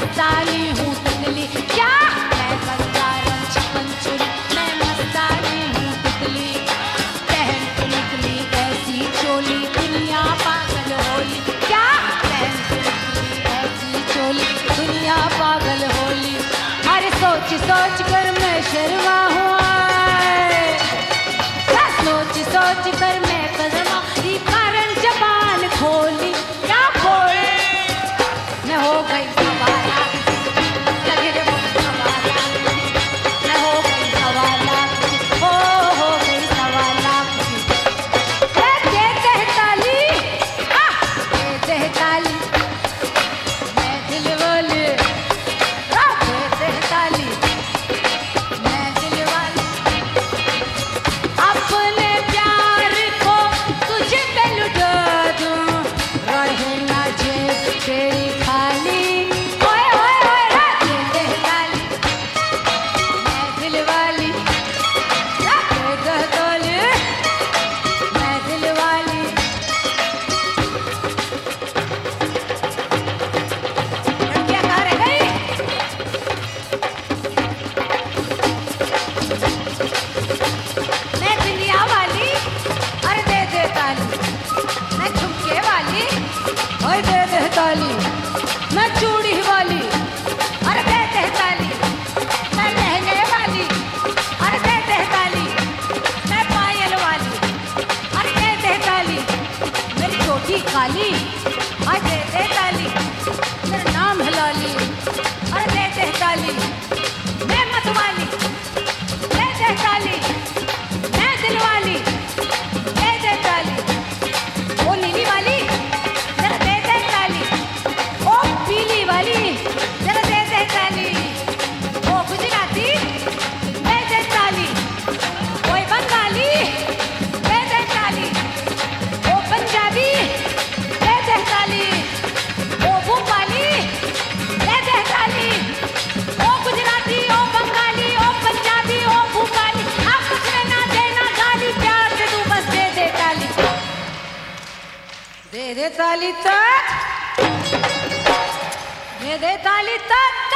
मस्तानी हूँ तितली, क्या मैं बंजारन छपन चुरी, मैं मस्तानी हूँ तितली। पहन के निकली ऐसी चोली, दुनिया पागल होली, क्या पहन के निकली ऐसी चोली, दुनिया पागल होली। अरे सोच सोच कर मैं शर्मा हुआ, सोच सोच कर मैं शर्मा, ये कारण जबान खोली, क्या खोली, मैं हो गई सवाला, लगे रे वो सवाला, मैं हो गई सवाला, हो गई सवाला। दे दे ताली, दे दे ताली, मैं दिल वाली, दे दे ताली, मैं दिल वाली। अपने प्यार को तुझे पे लुटा दूं, रहे ना जेब तेरी खाली, ओए ओए ओए दे दे ताली, मैं दिल वाली, दे दे ताली, मैं दिल वाली। लड़कियां कहाँ रह गई? मैं बिंदिया वाली, अरे दे दे ताली, मैं झुमके वाली, ओए दे दे ताली, मैं चूड़ी वाली, अरे दे दे ताली, मैं लहंगे वाली, अरे दे दे ताली, मैं पायल वाली, अरे दे दे ताली, मेरी चोटी काली, अरे दे दे ताली, मेरा नाम है लाली, अरे दे दे ताली, मैं मतवाली, दे दे ताली, मैं दिल वाली, दे दे ताली, ओ नीली वाली, जरा दे दे ताली, ओ पीली वाली, जरा दे दे ताली, ओ गुजराती, दे दे ताली, ओए बंगाली, दे दे ताली, ओ पंजाबी, दे दे ताली, ओ भोपाली, दे दे ताली, ओ गुजराती, ओ बंगाली, ओ पंजाबी, ओ भोपाली, आप कुछ लेना देना गाली, प्यार से तू बस दे दे ताली, दे दे ताली तक, दे दे ताली तक।